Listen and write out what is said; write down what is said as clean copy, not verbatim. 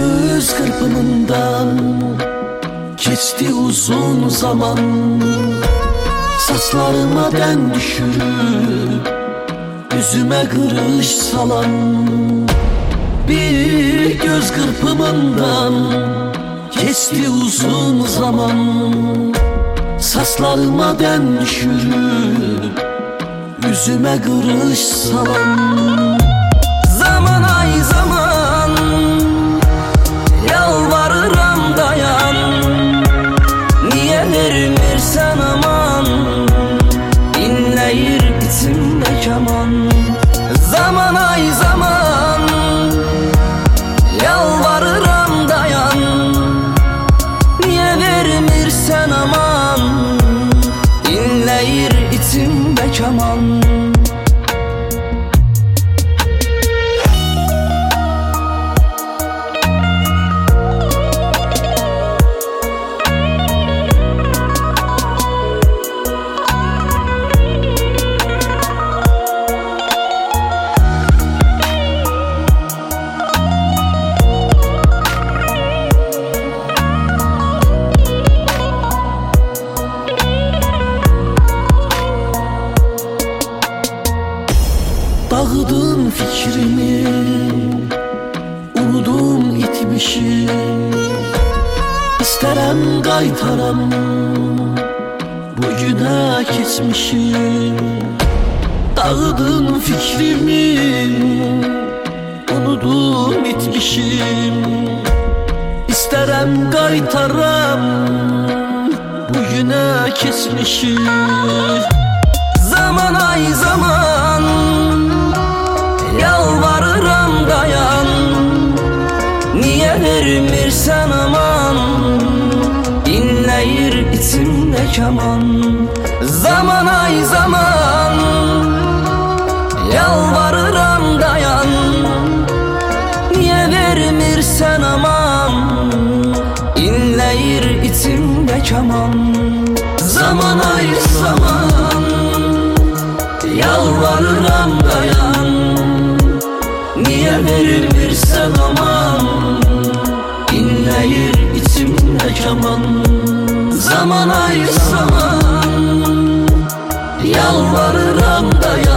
göz kırpımından geçti uzun zaman. Saçlarıma den düşürüp yüzüme kırış salan, bir göz kırpımından geçti uzun zaman. Saçlarıma den düşürüp yüzüme kırış salan. Zaman ay zaman, yalvarıram dayan. Niye vermirsen aman, inleyir içimde keman. Zaman ay zaman, yalvarıram dayan. Niye vermirsen aman, inleyir içimde keman. Dağıdın fikrimi, unudum itmişim. İsterem qaytaram bugüne geçmişim. Dağıdın fikrimi, unudum itmişim. İsterem qaytaram bugüne geçmişim. Zaman ay zaman, yalvarıram dayan. Niye vermirsen aman, inleyir içimde keman. Zaman ay zaman, yalvarıram dayan. Niye vermirsen aman, inleyir içimde keman. Zaman ay zaman, yalvarıram dayan. Niye vermirsen aman, inleyir içimde keman. Zaman ay zaman, yalvarıram dayan.